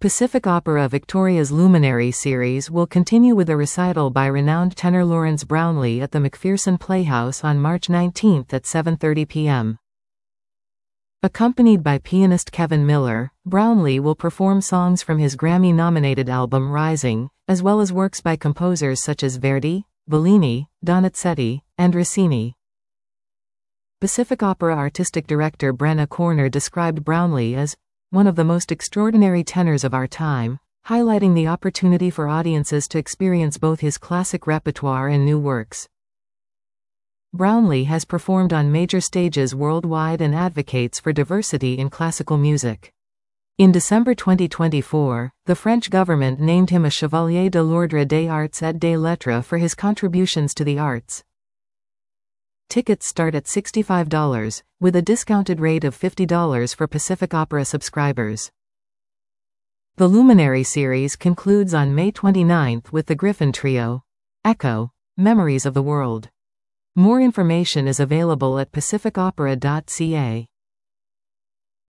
Pacific Opera Victoria's Luminary series will continue with a recital by renowned tenor Lawrence Brownlee at the McPherson Playhouse on March 19 at 7:30 p.m. Accompanied by pianist Kevin Miller, Brownlee will perform songs from his Grammy-nominated album Rising, as well as works by composers such as Verdi, Bellini, Donizetti, and Rossini. Pacific Opera artistic director Brenna Corner described Brownlee as one of the most extraordinary tenors of our time, highlighting the opportunity for audiences to experience both his classic repertoire and new works. Brownlee has performed on major stages worldwide and advocates for diversity in classical music. In December 2024, the French government named him a Chevalier de l'Ordre des Arts et des Lettres for his contributions to the arts. Tickets start at $65, with a discounted rate of $50 for Pacific Opera subscribers. The Luminary series concludes on May 29 with the Griffin Trio, Echo, Memories of the World. More information is available at pacificopera.ca.